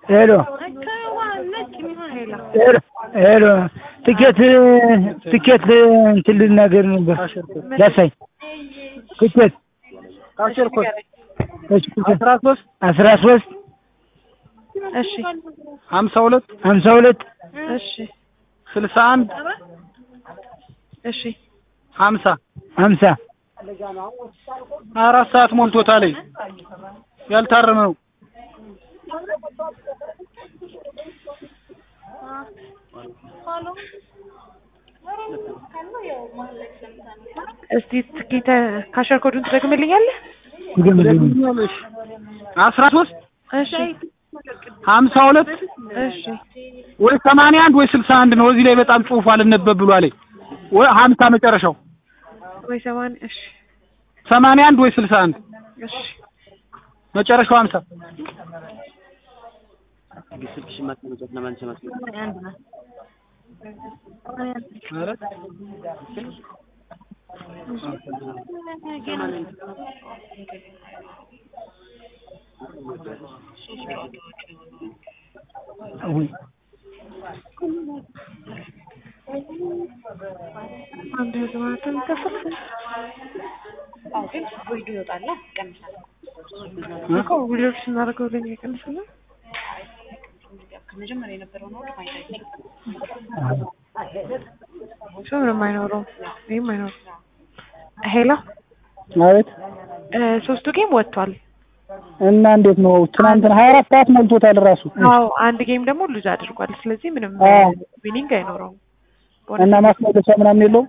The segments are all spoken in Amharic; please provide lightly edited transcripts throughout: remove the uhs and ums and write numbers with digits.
ሄሎ ሄሎ ትኬት እንትን ልናገር ነበር ላሳይ ትኬት ካሸርኩት እሺ 13 እሺ 52 እሺ 61 እሺ 50 4 ሰዓት ሞልቶታል ያልታረመ ነው እስቲ ትኬት ካሸር ኮዱን ትደግምልኛለህ? ትገምልኛለሽ 13 እሺ 52 እሺ ወይ 81 ወይ 61 ነው እዚህ ላይ በጣም ጽሁፍ አልነበብ ብሏል ወይ 50 መጨረሻው ወይ 80 እሺ 81 ወይ 61 እሺ መጨረሻው 50 ግስልሽ ማጥመጥ ለማንሰ ማጥመጥ ማለት አንድ ዘማተን ተፈቀደ ግን ቪዲዮ ይወጣል ቀንሳል እኮ ቪዲዮ ስናደርገው ለኛ ይቀንሳል ከመጀመሪያ የነበረው ነው ማይታይኝ ምንም አይኖረው ምንም አይኖረው ሄሎ ማለት ሶስቱ ጌም ወጥቷል እና እንዴት ነው ትናንትና 24 ሰዓት ሞልቶታል ራሱ አዎ አንድ ጌም ደግሞ ሉዝ አድርጓል ስለዚህ ምንም ዊኒንግ አይኖረውም እና ማስመለሻ ምናምን የለው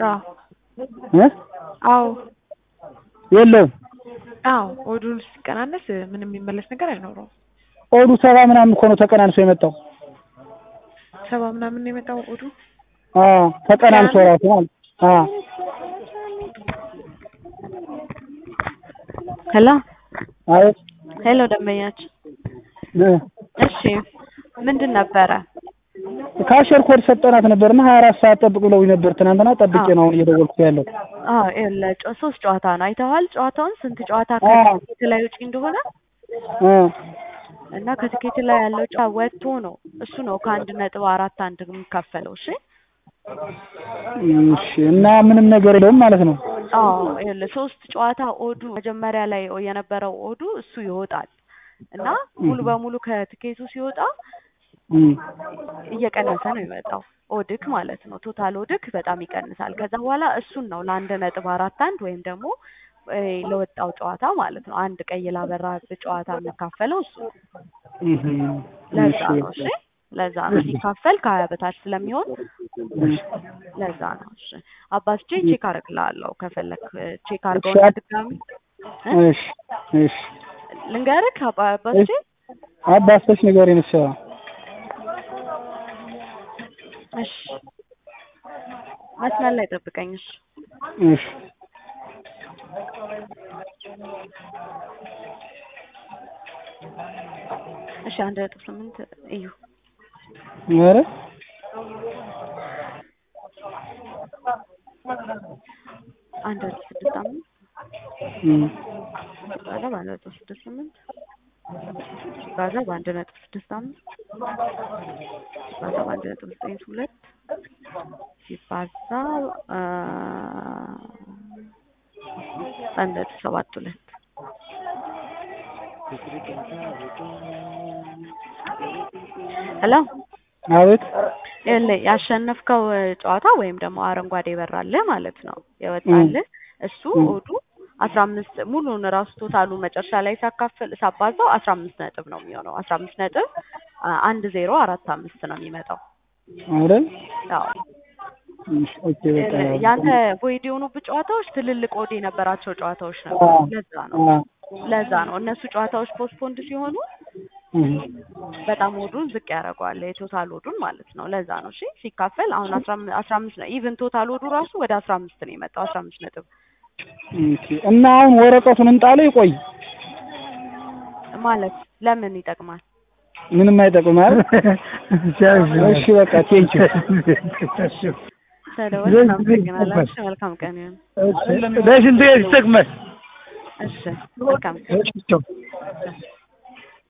አዎ የለውም አዎ ኦዱን ሲቀናነስ ምንም የሚመለስ ነገር አይኖረውም ኦዱ 70 ምናምን እኮ ነው ተቀናንሶ የመጣው 70 ምናምን ነው የመጣው ኦዱ ተቀናንሶ ራሱ ማለት ሄሎ አይ ሄሎ ደንበኛችን እሺ ምንድን ነበረ ካሸር ኮድ ሰጠናት ነበርና 24 ሰዓት ጠብቅ ብለው ነበር ትናንትና ጠብቄ ነው እየደወልኩ ያለው ሶስት ጨዋታ ነው አይተዋል ጨዋታውን ስንት ጨዋታ ከትኬት ላይ ውጪ እንደሆነ እና ከትኬት ላይ ያለው ጨዋታ ወጥቶ ነው እሱ ነው ከ1.41 የሚከፈለው እሺ እሺ እና ምንም ነገር የለውም ማለት ነው ሶስት ጨዋታ ኦዱ መጀመሪያ ላይ የነበረው ኦዱ እሱ ይወጣል እና ሙሉ በሙሉ ከትኬቱ ሲወጣ እየቀነሰ ነው የሚመጣው ኦድክ ማለት ነው ቶታል ኦድክ በጣም ይቀንሳል ከዛ በኋላ እሱን ነው ለ1.41 ወይም ደግሞ ለወጣው ጨዋታ ማለት ነው አንድ ቀይ ላበራ ጨዋታ የሚካፈለው እሱ ለዛ ነው እሺ ለዛ ነው ሲካፈል ከ20 በታች ስለሚሆን ለዛ ነው እሺ አባስቼ ቼክ አደርግልሃለሁ ከፈለክ ቼክ አድርገው ድጋሚ እሺ ልንገርክ አባስቼ አባስቼ ንገረኝ እሺ እሺ መስመር ላይ ጠብቀኝ እሺ እሺ 1.8 እዩ ኧረ አንድ 6.5 ባለ 1.68 ባለ 1.65 ባለ 1.92 ሲባዛ 1.72 ሄሎ አቤት ያሸነፍከው ጨዋታ ወይም ደግሞ አረንጓዴ ይበራልህ ማለት ነው የወጣልህ እሱ ኦዱ 15 ሙሉን ራሱ ቶታሉ መጨረሻ ላይ ሳባዛው 15 ነጥብ ነው የሚሆነው 15 ነጥብ 1045 ነው የሚመጣው አይደል አዎ ኦኬ በቃ ያንተ ቮይድ የሆኑብህ ጨዋታዎች ትልልቅ ኦድ የነበራቸው ጨዋታዎች ነበሩ ለዛ ነው እነሱ ጨዋታዎች ፖስትፖንድ ሲሆኑ በጣም ኦዱን ዝቅ ያደርገዋል የቶታል ኦዱን ማለት ነው ለዛ ነው እሺ ሲካፈል አሁን 15 ነው ኢቭን ቶታል ኦዱ ራሱ ወደ 15 ነው የመጣው 15 ነጥብ ኦኬ እና አሁን ወረቀቱን እንጣለው ይቆይ ማለት ለምን ይጠቅማል ምንም አይጠቅም አይደል እሺ በቃ ቴንኪው ሰላም መልካም ቀን ይሁን እሺ ለሽንት ይጠቅማል እሺ መልካም